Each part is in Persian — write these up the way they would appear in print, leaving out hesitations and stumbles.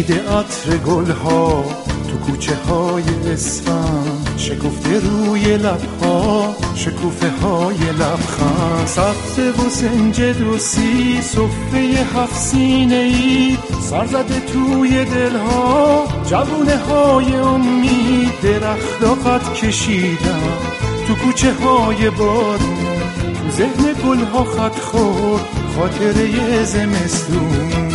پیچیده عطر گلها تو کوچه های اسفند، شکفته روی لبها شکوفه های لبخند، سبزه و سنجد و سی صفه 7 سینه ای، سرزده توی دلها جوونه های امید، درخت قد کشیدم تو کوچه های بارون، تو ذهن گلها خط خورد خاطره زمستون.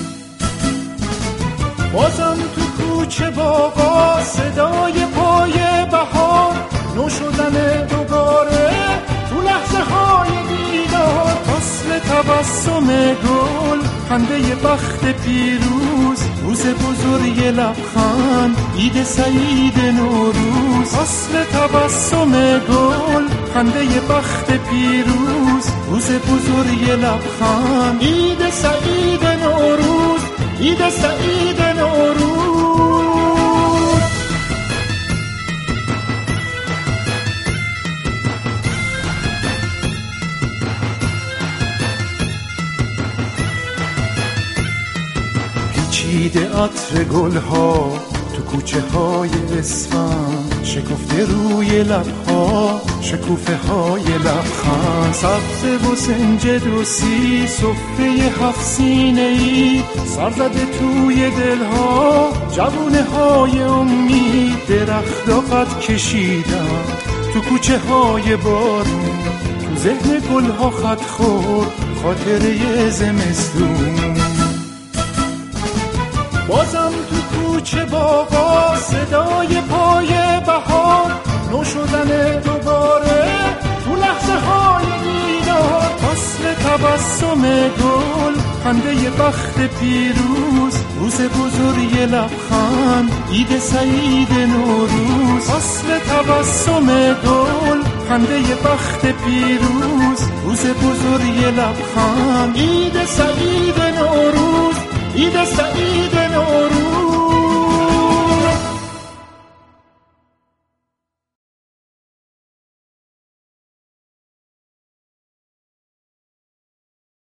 بازم تو کوچه باغا صدای پای بهار، نو شدن دوباره تو لحظه های دیدار، فصل تبسم گل خنده بخت پیروز، روز بزرگ لبخند عید سعید نوروز، فصل تبسم گل خنده بخت پیروز، روز بزرگ لبخند عید سعید نوروز، عید سعید نوروز. پیچیده عطر گلها تو کوچه های اسفند، شکفته روی لبها شکوفه های لبخند، سبزه و سنجد و سی صفه 7 سینه ای، سرزده توی دلها جوونه های امید، درخت قد کشیدم تو کوچه های بارون، تو ذهن گلها خط خورد خاطره زمستون. بازم تو کوچه باغا صدای پای بهار، نو شدن دوباره تو لحظه های دیدار، فصل تبسم گل خنده بخت پیروز، روز بزرگ لبخند عید سعید نوروز، فصل تبسم گل خنده بخت پیروز، روز بزرگ لبخند عید سعید نوروز، عید سعید نوروز.